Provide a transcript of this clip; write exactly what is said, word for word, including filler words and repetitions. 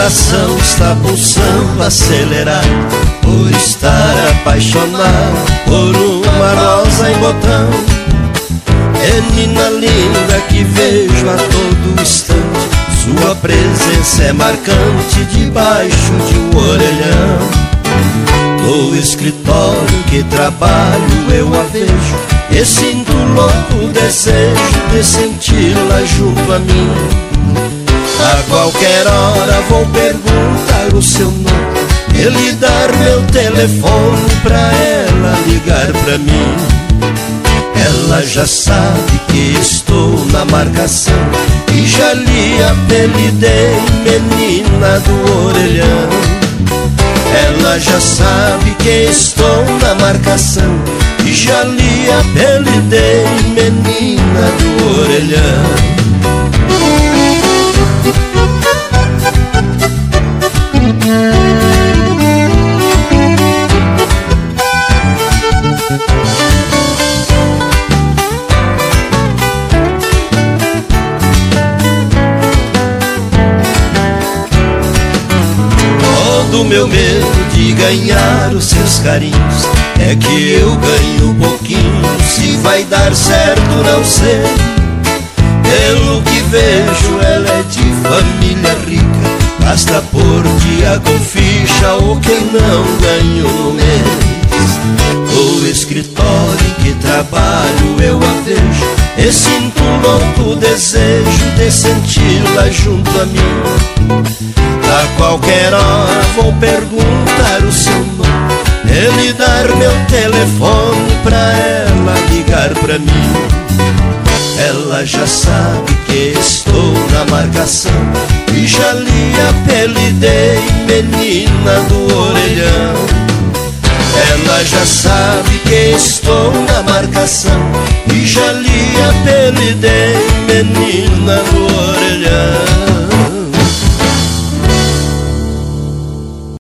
coração está pulsando acelerado por estar apaixonado por uma rosa em botão. Menina linda que vejo a todo instante, sua presença é marcante debaixo de um orelhão. No escritório que trabalho eu a vejo e sinto louco desejo de senti-la junto a mim. A qualquer hora vou perguntar o seu nome e lhe dar meu telefone pra ela ligar pra mim. Ela já sabe que estou na marcação e já lhe apelidei menina do orelhão. Ela já sabe que estou na marcação e já lhe apelidei menina do orelhão. Todo meu medo de ganhar os seus carinhos é que eu ganho pouquinho, se vai dar certo não sei. Pelo que vejo ela é de família rica, basta por dia com ficha o que não ganho no mês. No escritório em que trabalho eu a vejo e sinto um louco desejo de senti-la junto a mim. A qualquer hora vou perguntar o seu nome e lhe dar meu telefone pra ela ligar pra mim. Ela já sabe que estou na marcação e já lhe apelidei menina do orelhão. Ela já sabe que estou na marcação e já lhe apelidei menina do orelhão.